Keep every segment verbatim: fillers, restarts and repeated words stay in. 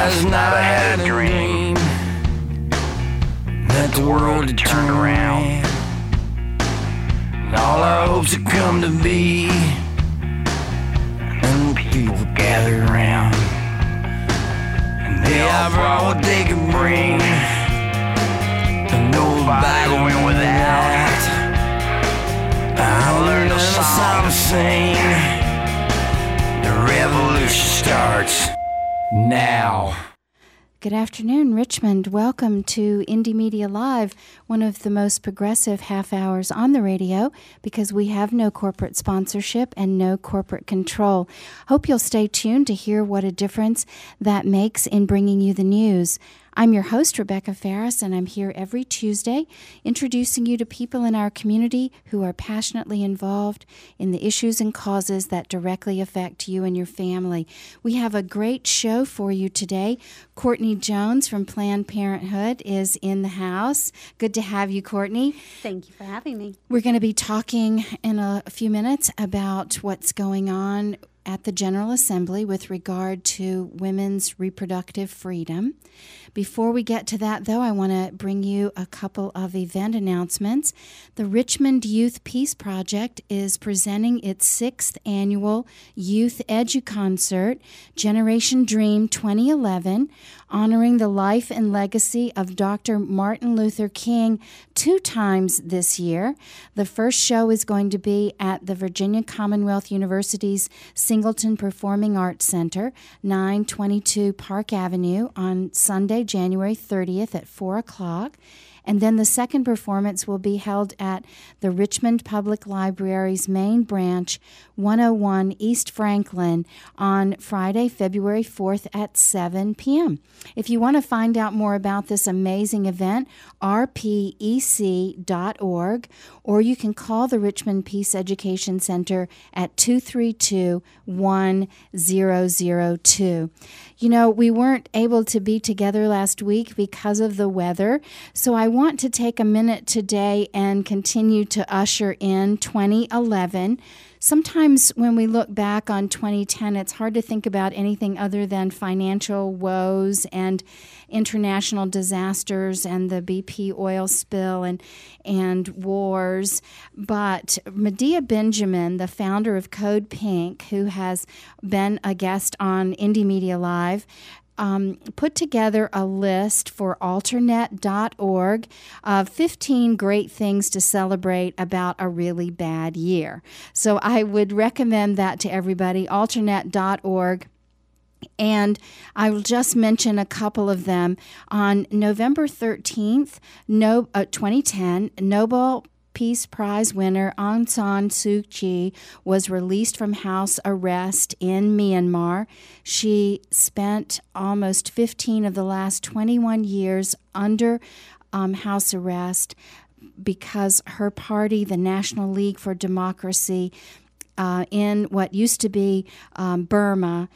Last night I had a dream that the world had turned around, and all our hopes had come to be, and people gathered around, and they all brought what they could bring, and nobody went without. I learned a song to sing. The revolution starts now. Good afternoon, Richmond. Welcome to Indie Media Live, one of the most progressive half hours on the radio because we have no corporate sponsorship and no corporate control. Hope you'll stay tuned to hear what a difference that makes in bringing you the news. I'm your host, Rebecca Ferris, and I'm here every Tuesday introducing you to people in our community who are passionately involved in the issues and causes that directly affect you and your family. We have a great show for you today. Courtney Jones from Planned Parenthood is in the house. Good to have you, Courtney. Thank you for having me. We're going to be talking in a few minutes about what's going on at the General Assembly with regard to women's reproductive freedom. Before we get to that, though, I want to bring you a couple of event announcements. The Richmond Youth Peace Project is presenting its sixth annual Youth Edu-Concert, Generation Dream twenty eleven, honoring the life and legacy of Doctor Martin Luther King two times this year. The first show is going to be at the Virginia Commonwealth University's Singleton Performing Arts Center, nine twenty-two Park Avenue, on Sunday, January thirtieth at four o'clock. And then the second performance will be held at the Richmond Public Library's main branch, one oh one East Franklin, on Friday, February fourth at seven p.m. If you want to find out more about this amazing event, r p e c dot org, or you can call the Richmond Peace Education Center at two three two, one zero zero two. You know, we weren't able to be together last week because of the weather, so I want to take a minute today and continue to usher in twenty eleven. Sometimes when we look back on twenty ten, it's hard to think about anything other than financial woes and international disasters and the B P oil spill and and wars. But Medea Benjamin, the founder of Code Pink, who has been a guest on Indie Media Live, Um, put together a list for alternet dot org of fifteen great things to celebrate about a really bad year. So I would recommend that to everybody, alternet dot org. And I will just mention a couple of them. On November thirteenth, no, uh, twenty ten, Nobel Peace Prize winner Aung San Suu Kyi was released from house arrest in Myanmar. She spent almost fifteen of the last twenty-one years under um, house arrest because her party, the National League for Democracy, uh, in what used to be um, Burma,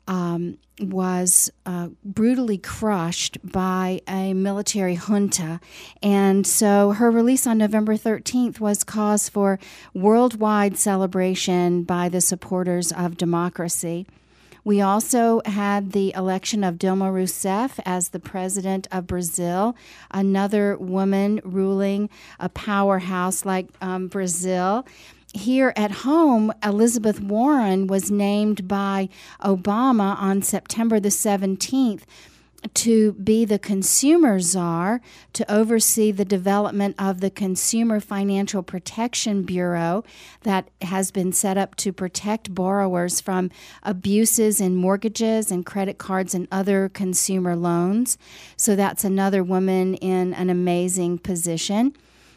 Um, was uh, brutally crushed by a military junta. And so her release on November thirteenth was cause for worldwide celebration by the supporters of democracy. We also had the election of Dilma Rousseff as the president of Brazil, another woman ruling a powerhouse like um, Brazil. Here at home, Elizabeth Warren was named by Obama on September the seventeenth to be the consumer czar, to oversee the development of the Consumer Financial Protection Bureau that has been set up to protect borrowers from abuses in mortgages and credit cards and other consumer loans. So that's another woman in an amazing position.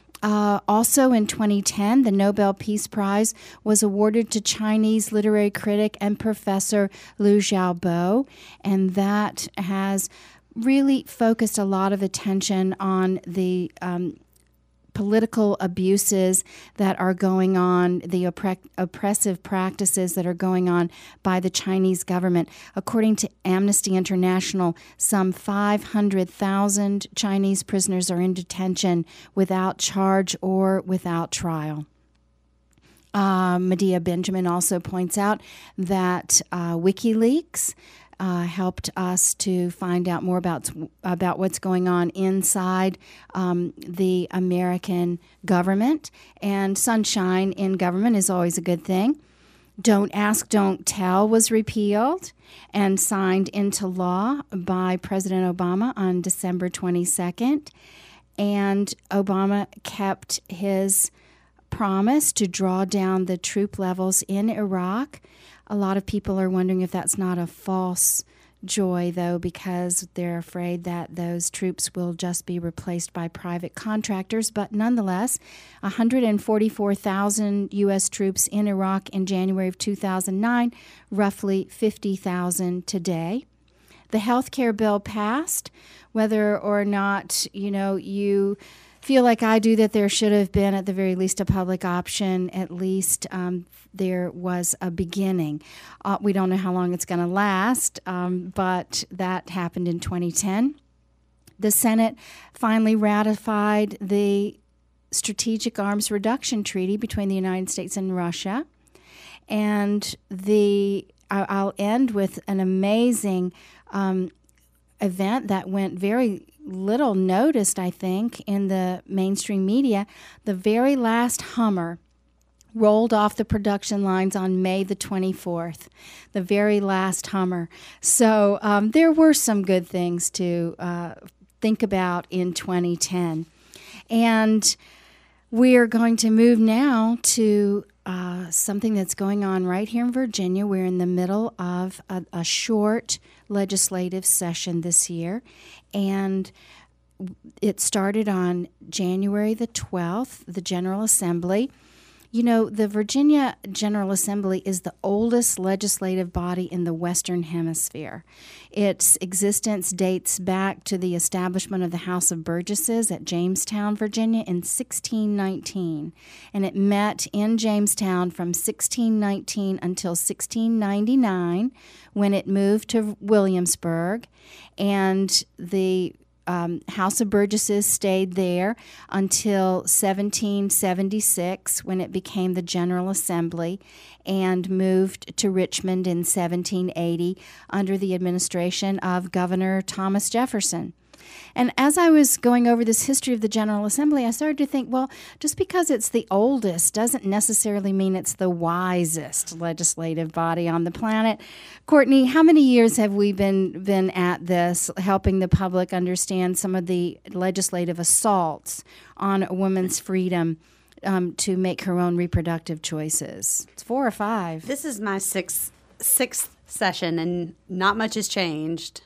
Uh, also in twenty ten, the Nobel Peace Prize was awarded to Chinese literary critic and professor Liu Xiaobo, and that has really focused a lot of attention on the um, political abuses that are going on, the oppre- oppressive practices that are going on by the Chinese government. According to Amnesty International, some five hundred thousand Chinese prisoners are in detention without charge or without trial. Uh, Medea Benjamin also points out that uh, WikiLeaks uh, helped us to find out more about about what's going on inside um, the American government. And sunshine in government is always a good thing. Don't Ask, Don't Tell was repealed and signed into law by President Obama on December twenty-second. And Obama kept his promise to draw down the troop levels in Iraq. A lot of people are wondering if that's not a false joy, though, because they're afraid that those troops will just be replaced by private contractors. But nonetheless, one hundred forty-four thousand U S troops in Iraq in January of two thousand nine, roughly fifty thousand today. The health care bill passed. Whether or not, you know, you feel like I do that there should have been at the very least a public option, at least um, there was a beginning. Uh, we don't know how long it's going to last, um, but that happened in twenty ten. The Senate finally ratified the Strategic Arms Reduction Treaty between the United States and Russia. And the I'll end with an amazing um, event that went very little noticed, I think, in the mainstream media. The very last Hummer rolled off the production lines on May the twenty-fourth, the very last Hummer. So um, there were some good things to uh, think about in twenty ten. And we're going to move now to uh, something that's going on right here in Virginia. We're in the middle of a, a short legislative session this year, and it started on January the twelfth, the General Assembly. You know, the Virginia General Assembly is the oldest legislative body in the Western Hemisphere. Its existence dates back to the establishment of the House of Burgesses at Jamestown, Virginia in sixteen nineteen. And it met in Jamestown from sixteen nineteen until sixteen ninety-nine, when it moved to Williamsburg. And the Um, House of Burgesses stayed there until seventeen seventy-six, when it became the General Assembly, and moved to Richmond in seventeen eighty under the administration of Governor Thomas Jefferson. And as I was going over this history of the General Assembly, I started to think, well, just because it's the oldest doesn't necessarily mean it's the wisest legislative body on the planet. Courtney, how many years have we been been at this, helping the public understand some of the legislative assaults on a woman's freedom um, to make her own reproductive choices? It's four or five. This is my sixth, sixth session, and not much has changed.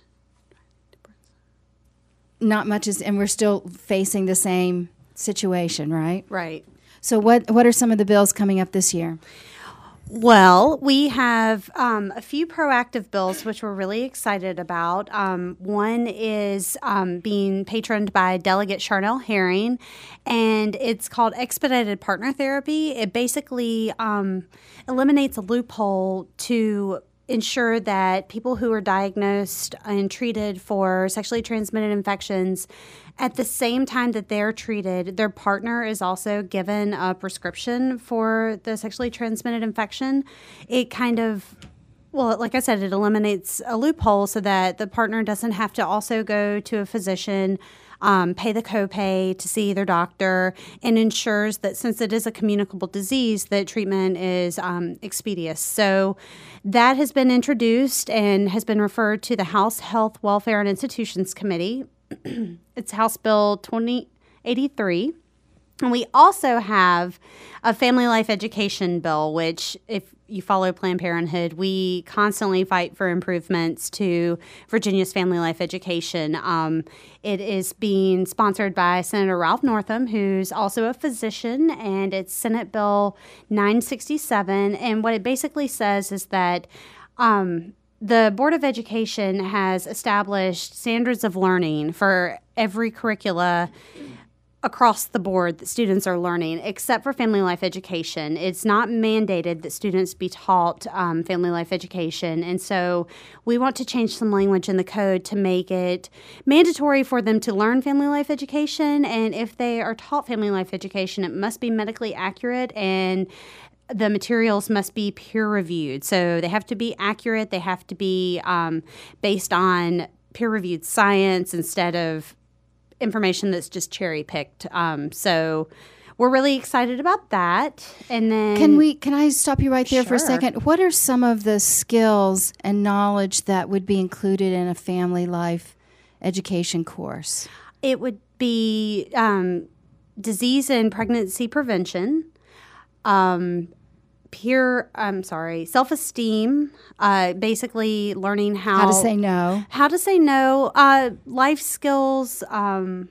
Not much is, and we're still facing the same situation, right? Right. So what what are some of the bills coming up this year? Well, we have um, a few proactive bills which we're really excited about. Um, one is um, being patroned by Delegate Charnel Herring, and it's called Expedited Partner Therapy. It basically um, eliminates a loophole to ensure that people who are diagnosed and treated for sexually transmitted infections, at the same time that they're treated, their partner is also given a prescription for the sexually transmitted infection. It kind of, well, like I said, it eliminates a loophole so that the partner doesn't have to also go to a physician, Um, pay the copay to see their doctor, and ensures that since it is a communicable disease, that treatment is um, expeditious. So that has been introduced and has been referred to the House Health, Welfare, and Institutions Committee. It's House Bill twenty eighty-three. And we also have a family life education bill, which, if you follow Planned Parenthood, we constantly fight for improvements to Virginia's family life education. Um, it is being sponsored by Senator Ralph Northam, who's also a physician, and it's Senate Bill nine sixty-seven. And what it basically says is that um, the Board of Education has established standards of learning for every curricula across the board that students are learning, except for family life education. It's not mandated that students be taught um, family life education. And so we want to change some language in the code to make it mandatory for them to learn family life education. And if they are taught family life education, it must be medically accurate and the materials must be peer reviewed. So they have to be accurate. They have to be um, based on peer reviewed science instead of information that's just cherry picked. Um, so we're really excited about that. And then Can we can I stop you right there for a Sure. second? What are some of the skills and knowledge that would be included in a family life education course? It would be um, disease and pregnancy prevention, um, peer, I'm sorry, self-esteem, uh, basically learning how, How to say no. how to say no, uh, life skills, um,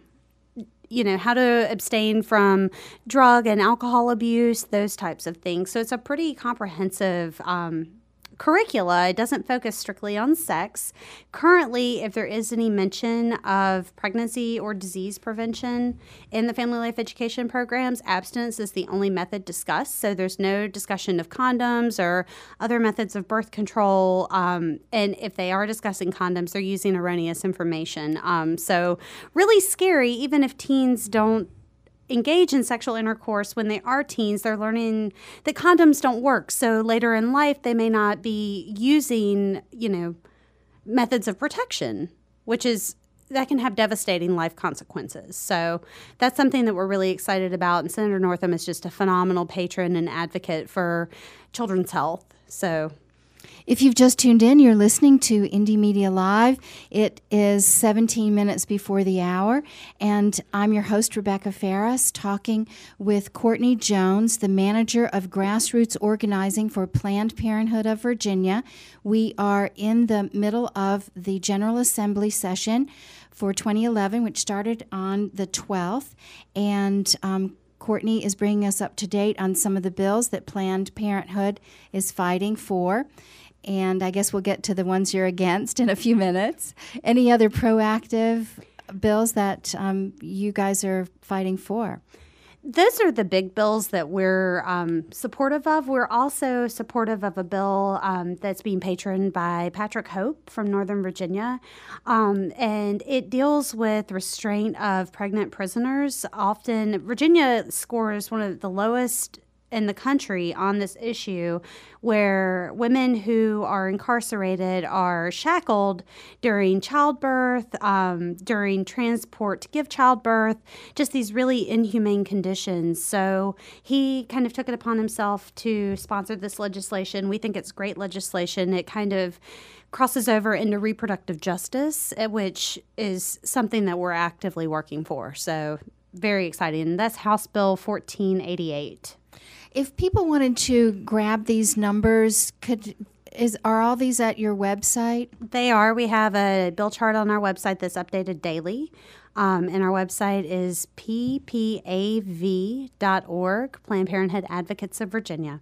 you know, how to abstain from drug and alcohol abuse, those types of things. So it's a pretty comprehensive um, curricula. It doesn't focus strictly on sex. Currently, if there is any mention of pregnancy or disease prevention in the family life education programs, abstinence is the only method discussed. So there's no discussion of condoms or other methods of birth control. Um, and if they are discussing condoms, they're using erroneous information. Um, so really scary, even if teens don't engage in sexual intercourse when they are teens, they're learning that condoms don't work. So later in life, they may not be using, you know, methods of protection, which is, that can have devastating life consequences. So that's something that we're really excited about. And Senator Northam is just a phenomenal patron and advocate for children's health. So If you've just tuned in, you're listening to Indie Media Live. It is seventeen minutes before the hour, and I'm your host, Rebecca Ferris, talking with Courtney Jones, the manager of grassroots organizing for Planned Parenthood of Virginia. We are in the middle of the General Assembly session for twenty eleven, which started on the twelfth, and um, Courtney is bringing us up to date on some of the bills that Planned Parenthood is fighting for. And I guess we'll get to the ones you're against in a few minutes. Any other proactive bills that um, you guys are fighting for? those are the big bills that we're um, supportive of. We're also supportive of a bill um, that's being patroned by Patrick Hope from Northern Virginia. Um, and it deals with restraint of pregnant prisoners. Often, Virginia scores one of the lowest in the country on this issue, where women who are incarcerated are shackled during childbirth, um, during transport to give childbirth, just these really inhumane conditions. So he kind of took it upon himself to sponsor this legislation. We think it's great legislation. It kind of crosses over into reproductive justice, which is something that we're actively working for. So very exciting. That's House Bill fourteen eighty-eight. If people wanted to grab these numbers, could is are all these at your website? They are. We have a bill chart on our website that's updated daily. Um, and our website is p p a v dot org, Planned Parenthood Advocates of Virginia.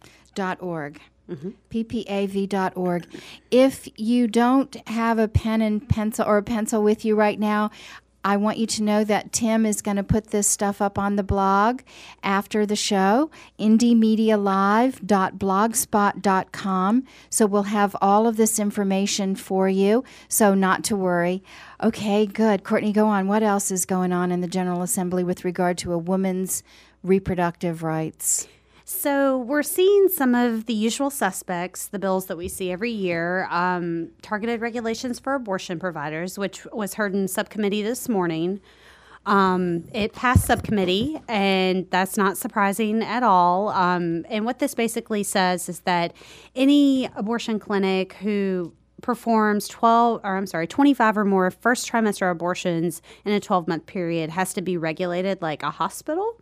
Dot org. Mm-hmm. p p a v dot org. If you don't have a pen and pencil or a pencil with you right now, I want you to know that Tim is going to put this stuff up on the blog after the show, indie media live dot blogspot dot com. So we'll have all of this information for you, so not to worry. Okay, good. Courtney, go on. What else is going on in the General Assembly with regard to a woman's reproductive rights? So we're seeing some of the usual suspects, the bills that we see every year. Um, targeted regulations for abortion providers, which was heard in subcommittee this morning. Um, it passed subcommittee, and that's not surprising at all. Um, and what this basically says is that any abortion clinic who performs twelve or I'm sorry, twenty-five or more first trimester abortions in a twelve-month period has to be regulated like a hospital.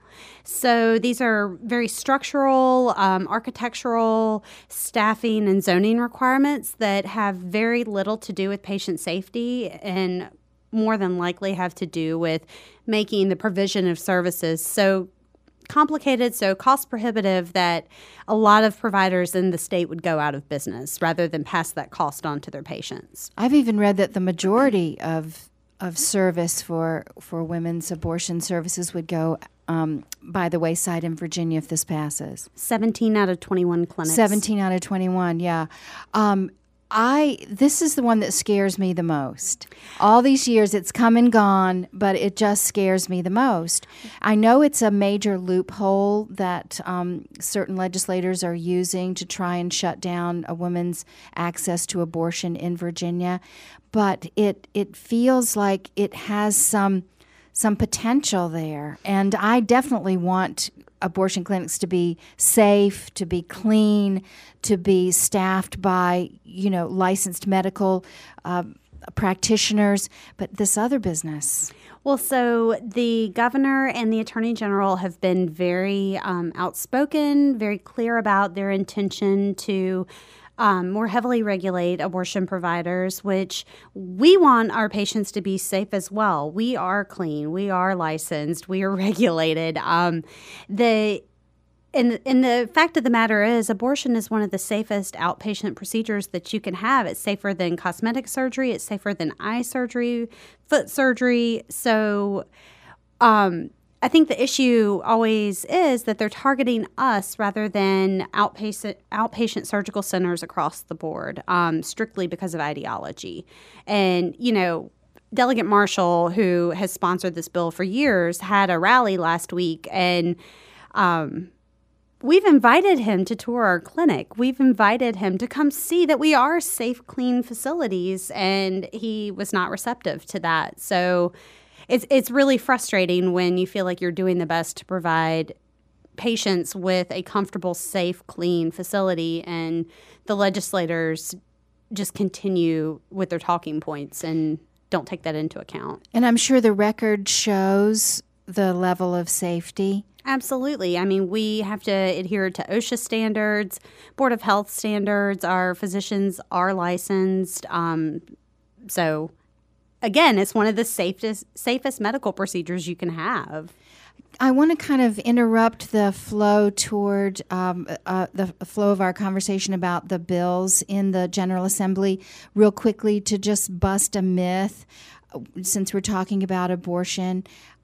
So these are very structural, um, architectural, staffing, and zoning requirements that have very little to do with patient safety and more than likely have to do with making the provision of services so complicated, so cost prohibitive that a lot of providers in the state would go out of business rather than pass that cost on to their patients. I've even read that the majority of of service for for women's abortion services would go um, by the wayside in Virginia if this passes. seventeen out of twenty-one clinics. seventeen out of twenty-one, yeah. Um, I this is the one that scares me the most. All these years it's come and gone, but it just scares me the most. I know it's a major loophole that um, certain legislators are using to try and shut down a woman's access to abortion in Virginia, but it it feels like it has some some potential there, and I definitely want abortion clinics to be safe, to be clean, to be staffed by, you know, licensed medical uh, practitioners, but this other business. Well, so the governor and the attorney general have been very um, outspoken, very clear about their intention to Um, more heavily regulate abortion providers, which we want our patients to be safe as well. We are clean, we are licensed, we are regulated. Um, the and, and the fact of the matter is, abortion is one of the safest outpatient procedures that you can have. It's safer than cosmetic surgery. It's safer than eye surgery, foot surgery. So, um, I think the issue always is that they're targeting us rather than outpatient outpatient surgical centers across the board, um, strictly because of ideology. And, you know, Delegate Marshall, who has sponsored this bill for years, had a rally last week, and um, we've invited him to tour our clinic. We've invited him to come see that we are safe, clean facilities, and he was not receptive to that. So It's it's really frustrating when you feel like you're doing the best to provide patients with a comfortable, safe, clean facility, and the legislators just continue with their talking points and don't take that into account. And I'm sure the record shows the level of safety. Absolutely. I mean, we have to adhere to OSHA standards, Board of Health standards. Our physicians are licensed. Um, so... Again, it's one of the safest safest medical procedures you can have. I want to kind of interrupt the flow toward um, uh, the flow of our conversation about the bills in the General Assembly real quickly to just bust a myth, since we're talking about abortion.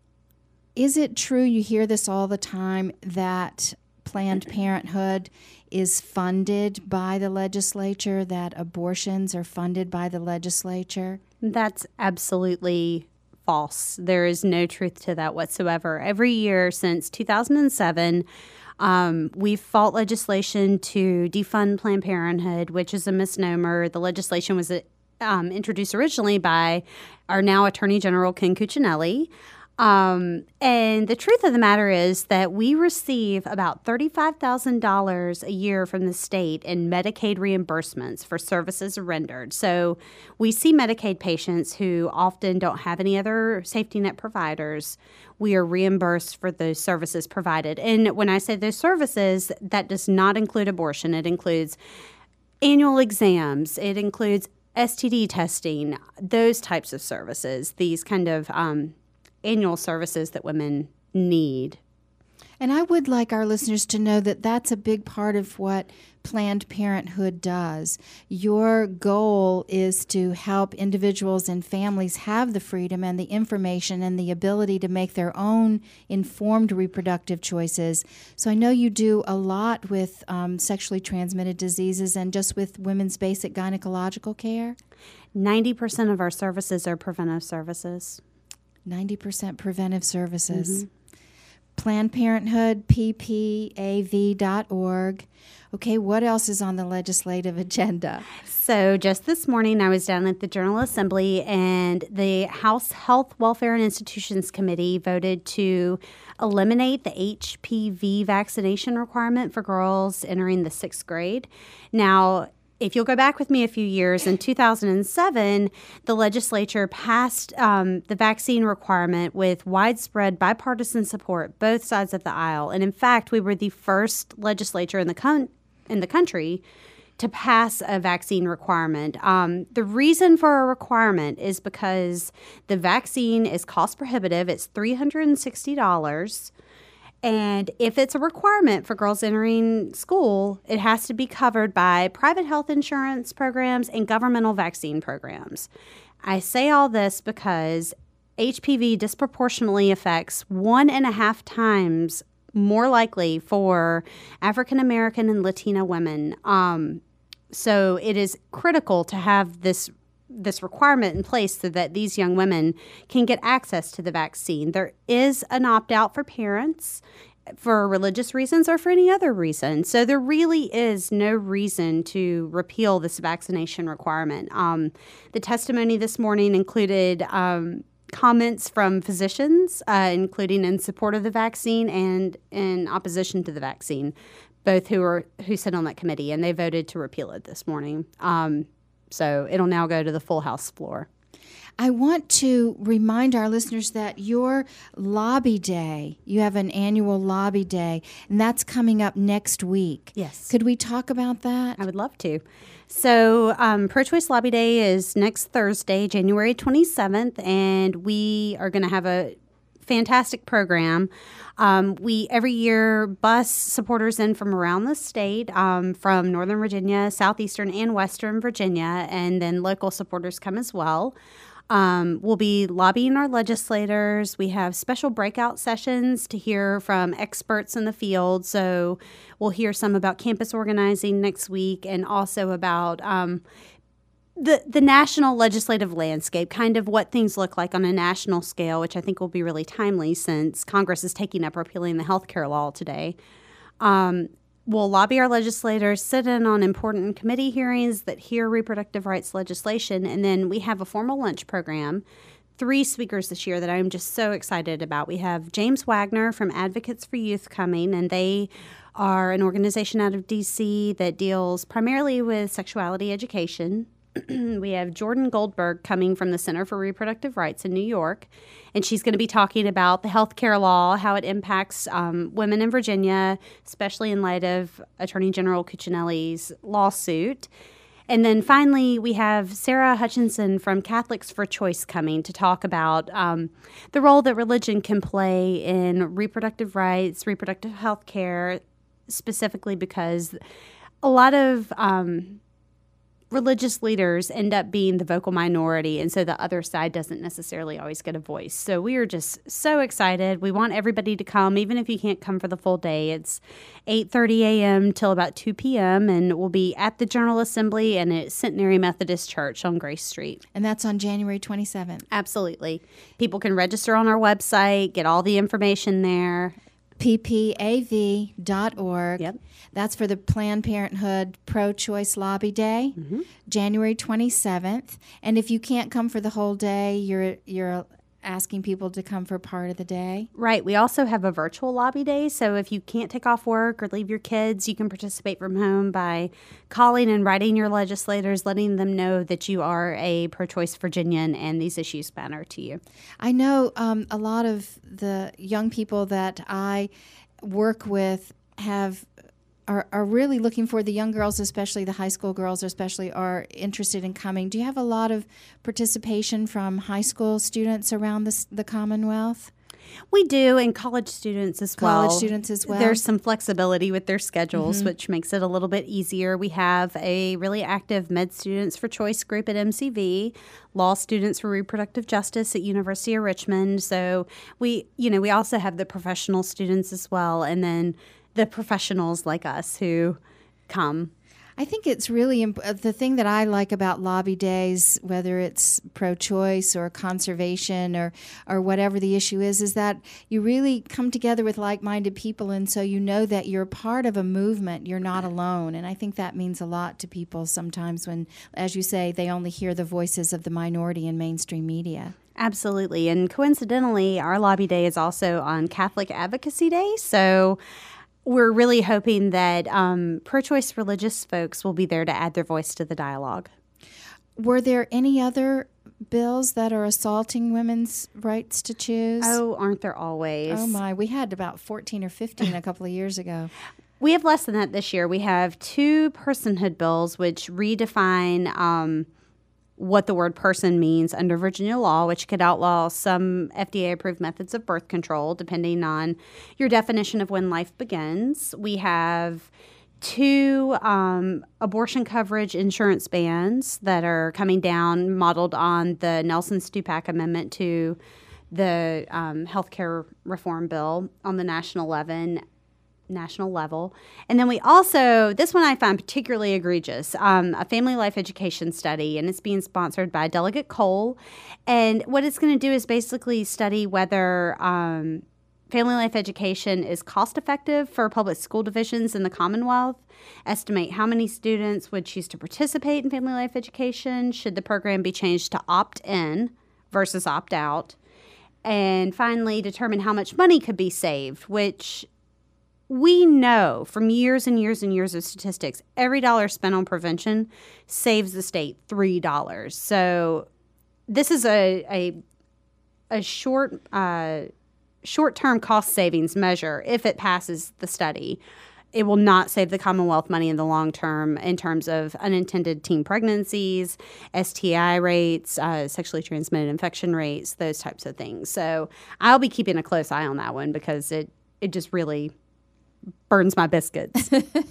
Is it true, you hear this all the time, that Planned Parenthood is funded by the legislature, that abortions are funded by the legislature? That's absolutely false. There is no truth to that whatsoever. Every year since two thousand seven, um, we've fought legislation to defund Planned Parenthood, which is a misnomer. The legislation was um, introduced originally by our now Attorney General Ken Cuccinelli. Um, and the truth of the matter is that we receive about thirty-five thousand dollars a year from the state in Medicaid reimbursements for services rendered. So we see Medicaid patients who often don't have any other safety net providers. We are reimbursed for those services provided. And when I say those services, that does not include abortion. It includes annual exams. It includes S T D testing, those types of services, these kind of um annual services that women need. And I would like our listeners to know that that's a big part of what Planned Parenthood does. Your goal is to help individuals and families have the freedom and the information and the ability to make their own informed reproductive choices. So I know you do a lot with um, sexually transmitted diseases and just with women's basic gynecological care. ninety percent of our services are preventive services. ninety percent preventive services. Mm-hmm. Planned Parenthood, P P A V dot org. Okay, what else is on the legislative agenda? So just this morning, I was down at the General Assembly, and the House Health, Welfare, and Institutions Committee voted to eliminate the H P V vaccination requirement for girls entering the sixth grade. Now, if you'll go back with me a few years, in two thousand seven, the legislature passed um, the vaccine requirement with widespread bipartisan support, both sides of the aisle. And in fact, we were the first legislature in the con- in the country to pass a vaccine requirement. Um, the reason for a requirement is because the vaccine is cost prohibitive. It's three hundred sixty dollars. And if it's a requirement for girls entering school, it has to be covered by private health insurance programs and governmental vaccine programs. I say all this because H P V disproportionately affects one and a half times more likely for African American and Latina women. Um, so it is critical to have this this requirement in place so that these young women can get access to the vaccine. There is an opt-out for parents for religious reasons or for any other reason. So there really is no reason to repeal this vaccination requirement. Um, the testimony this morning included um, comments from physicians, uh, including in support of the vaccine and in opposition to the vaccine, both who are who sit on that committee, and they voted to repeal it this morning. Um, so it'll now go to the full House floor. I want to remind our listeners that your lobby day, you have an annual lobby day, and that's coming up next week. Yes. Could we talk about that? I would love to. So um, Pro-Choice Lobby Day is next Thursday, January twenty-seventh, and we are going to have a fantastic program. Um, we every year bus supporters in from around the state, um, from Northern Virginia, Southeastern, and Western Virginia, and then local supporters come as well. Um, we'll be lobbying our legislators. We have special breakout sessions to hear from experts in the field. So we'll hear some about campus organizing next week, and also about um, the the national legislative landscape, kind of what things look like on a national scale, which I think will be really timely since Congress is taking up repealing the health care law today. Um, we'll lobby our legislators, sit in on important committee hearings that hear reproductive rights legislation, and then we have a formal lunch program. Three speakers this year that I'm just so excited about. We have James Wagner from Advocates for Youth coming, and they are an organization out of D C that deals primarily with sexuality education. We have Jordan Goldberg coming from the Center for Reproductive Rights in New York, and she's going to be talking about the health care law, how it impacts um, women in Virginia, especially in light of Attorney General Cuccinelli's lawsuit. And then finally, we have Sarah Hutchinson from Catholics for Choice coming to talk about um, the role that religion can play in reproductive rights, reproductive health care, specifically because a lot of um, religious leaders end up being the vocal minority, and so the other side doesn't necessarily always get a voice. So we are just so excited. We want everybody to come, even if you can't come for the full day. It's eight thirty a.m. till about two p.m., and we'll be at the General Assembly and at Centenary Methodist Church on Grace Street. And that's on January twenty-seventh. Absolutely. People can register on our website, get all the information there. P P A V dot org. Yep. That's for the Planned Parenthood Pro-Choice Lobby Day, mm-hmm. January twenty-seventh. And if you can't come for the whole day, you're you're asking people to come for part of the day. Right. We also have a virtual lobby day. So if you can't take off work or leave your kids, you can participate from home by calling and writing your legislators, letting them know that you are a pro-choice Virginian and these issues matter to you. I know um, a lot of the young people that I work with have Are, are really looking for, the young girls, especially the high school girls especially, are interested in coming. Do you have a lot of participation from high school students around the, the Commonwealth? We do, and college students as well. College students as well. There's some flexibility with their schedules, mm-hmm. which makes it a little bit easier. We have a really active Med Students for Choice group at M C V, Law Students for Reproductive Justice at University of Richmond. So we, you know, we also have the professional students as well, and then the professionals like us who come. I think it's really imp- the thing that I like about lobby days, whether it's pro-choice or conservation or, or whatever the issue is, is that you really come together with like-minded people, and so you know that you're part of a movement. You're not alone, and I think that means a lot to people sometimes when, as you say, they only hear the voices of the minority in mainstream media. Absolutely, and coincidentally, our lobby day is also on Catholic Advocacy Day, so we're really hoping that um, pro-choice religious folks will be there to add their voice to the dialogue. Were there any other bills that are assaulting women's rights to choose? Oh, aren't there always? Oh, my. We had about fourteen or fifteen a couple of years ago. We have less than that this year. We have two personhood bills which redefine um, what the word person means under Virginia law, which could outlaw some F D A-approved methods of birth control, depending on your definition of when life begins. We have two um, abortion coverage insurance bans that are coming down, modeled on the Nelson-Stupak Amendment to the um, healthcare reform bill on the national level. national level. And then we also, this one I find particularly egregious, um, a family life education study, and it's being sponsored by Delegate Cole. And what it's going to do is basically study whether um, family life education is cost effective for public school divisions in the Commonwealth, estimate how many students would choose to participate in family life education, should the program be changed to opt-in versus opt-out, and finally determine how much money could be saved, which we know from years and years and years of statistics, every dollar spent on prevention saves the state three dollars. So this is a a, a short uh, short-term cost savings measure if it passes the study. It will not save the Commonwealth money in the long term in terms of unintended teen pregnancies, S T I rates, uh, sexually transmitted infection rates, those types of things. So I'll be keeping a close eye on that one because it, it just really burns my biscuits.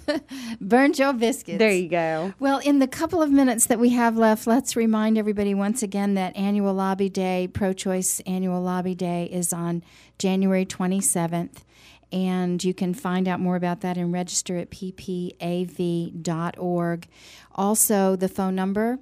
Burns your biscuits. There you go. Well, in the couple of minutes that we have left, let's remind everybody once again that Annual Lobby Day, Pro-Choice Annual Lobby Day, is on January twenty-seventh. And you can find out more about that and register at p p a v dot org. Also, the phone number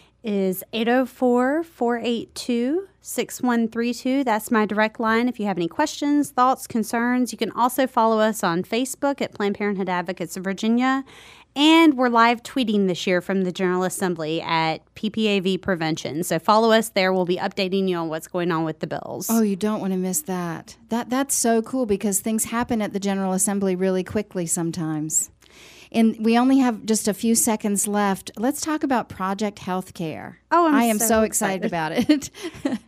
is eight oh four, four eight two, six one three two. That's my direct line. If you have any questions, thoughts, concerns, you can also follow us on Facebook at Planned Parenthood Advocates of Virginia. And we're live tweeting this year from the General Assembly at P P A V Prevention. So follow us there. We'll be updating you on what's going on with the bills. Oh, you don't want to miss that. That that's so cool because things happen at the General Assembly really quickly sometimes. And we only have just a few seconds left. Let's talk about Project Healthcare. Oh, I'm I am so, so excited, excited about it.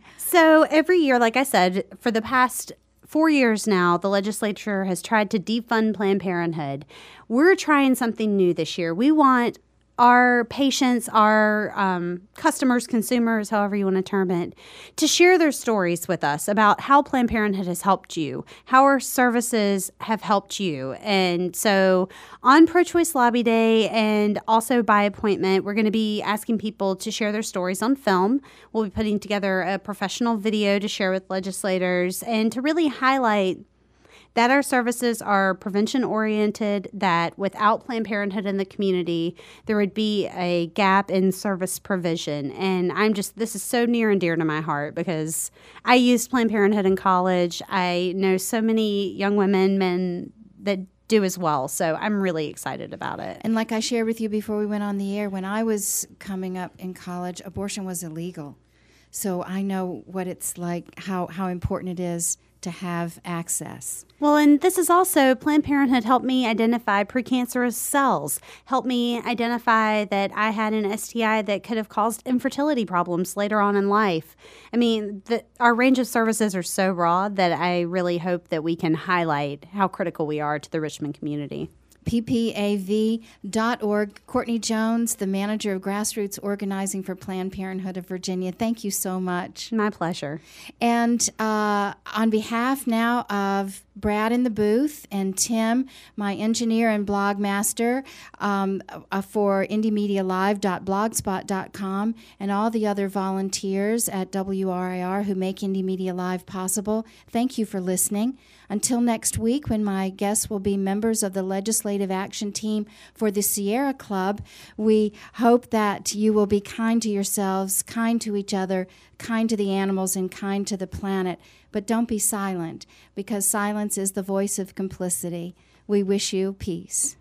So every year, like I said, for the past four years now, the legislature has tried to defund Planned Parenthood. We're trying something new this year. We want our patients, our um, customers, consumers, however you want to term it, to share their stories with us about how Planned Parenthood has helped you, how our services have helped you. And so on Pro-Choice Lobby Day and also by appointment, we're going to be asking people to share their stories on film. We'll be putting together a professional video to share with legislators and to really highlight that our services are prevention-oriented, that without Planned Parenthood in the community, there would be a gap in service provision. And I'm just, this is so near and dear to my heart because I used Planned Parenthood in college. I know so many young women, men that do as well. So I'm really excited about it. And like I shared with you before we went on the air, when I was coming up in college, abortion was illegal. So I know what it's like, how, how important it is to have access. Well, and this is also, Planned Parenthood helped me identify precancerous cells, helped me identify that I had an S T I that could have caused infertility problems later on in life. I mean, the, our range of services are so broad that I really hope that we can highlight how critical we are to the Richmond community. P P A V dot org. Courtney Jones, the manager of Grassroots Organizing for Planned Parenthood of Virginia. Thank you so much. My pleasure. And uh, on behalf now of Brad in the booth and Tim, my engineer and blog master um, uh, for indie media live dot blogspot dot com and all the other volunteers at W R I R who make Indie Media Live possible, thank you for listening. Until next week, when my guests will be members of the Legislative Action Team for the Sierra Club, we hope that you will be kind to yourselves, kind to each other, kind to the animals, and kind to the planet. But don't be silent, because silence is the voice of complicity. We wish you peace.